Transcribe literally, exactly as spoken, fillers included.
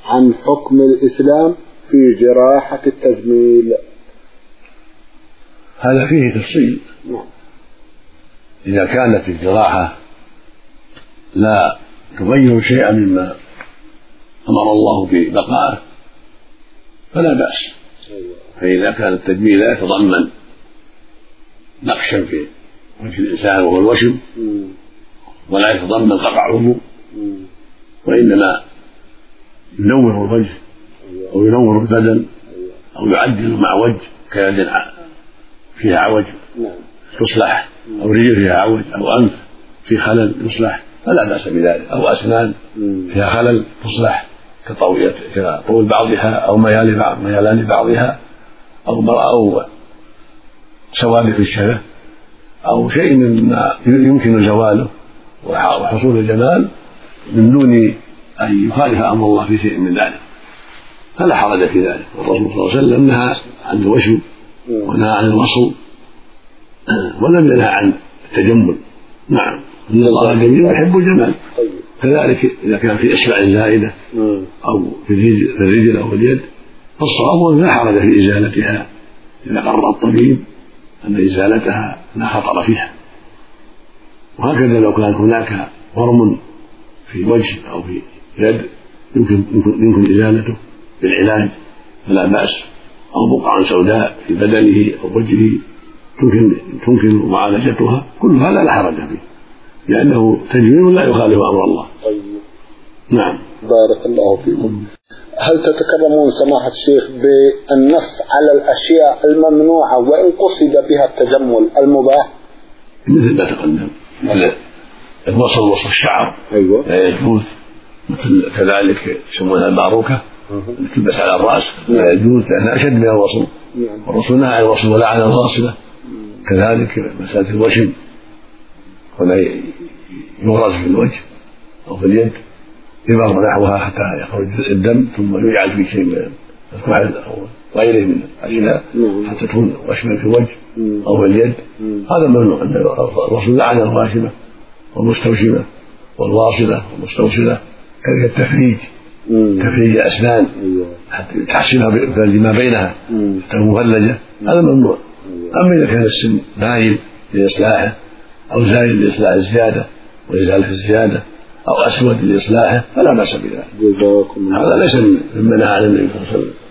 عن حكم الإسلام في جراحة التجميل. هذا فيه تفصيل. إذا كانت الجراحة لا تغير شيئا مما أمر الله ببقائه فلا بأس. فإذا كان التجميل لا يتضمن نقشا في وجه الإنسان وهو الوشم ولا يتضمن قطع عضو وإنما ينور الوجه أو ينور البدن أو يعدل مع وجه كيد فيها عوج تصلح أو رجل فيها عوج أو أنف في خلل يصلح فلا بأس بذلك، أو أسنان فيها خلل تصلح كطول بعضها أو ميلان بعضها أو أو سواد في الشفة أو شيء مما يمكن زواله وحصول الجمال من دون أن يخالف أمر الله في شيء من ذلك فلا حرج في ذلك. والرسول صلى الله عليه وسلم نهى عن الوشم ونهى عن الوصل ولم ينهى عن التجمل. نعم، إن الله جميل يحب الجمال. كذلك إذا كان في إصبع زائدة أو في الرجل أو اليد فالصواب لا حرج في إزالتها إذا قرر الطبيب أن إزالتها لا خطر فيها. وهكذا لو كان هناك ورم في وجه أو في يد يمكن يمكن إزالته بالعلاج فلا بأس، أو بقعة سوداء في بدنه أو وجهه تمكن تمكن معالجتها، كل هذا لا حرج فيه لأنه تجميل لا يخالف أمر الله. طيب. نعم. بارك الله فيكم. هل تتكرمون سماحة الشيخ بالنص على الأشياء الممنوعة وإن قصد بها التجمل المباح؟ مثل ما تقدم، مثل الوصل وصل الشعر أيوة. لا يجوز، مثل كذلك يسمونها الباروكة تلبس على الرأس لا يجوز لأنها أشد من الوصل. والرسول نهى عن الوصل ولا عن الواصلة. كذلك مسألة الوشم ولا يغرز في الوجه أو في اليد يبر نحوها حتى يخرج الدم ثم يجعل في شيء من الكحل أو غيره من الأشياء حتى تكون وشما في الوجه أو في اليد، هذا ممنوع. الرسول لعن الواشمة والمستوشمة والواصلة والمستوصلة. كذلك التفريج تفريج الأسنان حتى تحسنها لما بينها حتى مفلجة، هذا ممنوع. أما إذا كان السن مايل لإصلاحه أو زايد لإصلاح الزيادة وإزالة الزيادة أو أسود لإصلاحه فلا بأس بذلك. هذا ليس مما نهى عن النبي صلى الله عليه وسلم.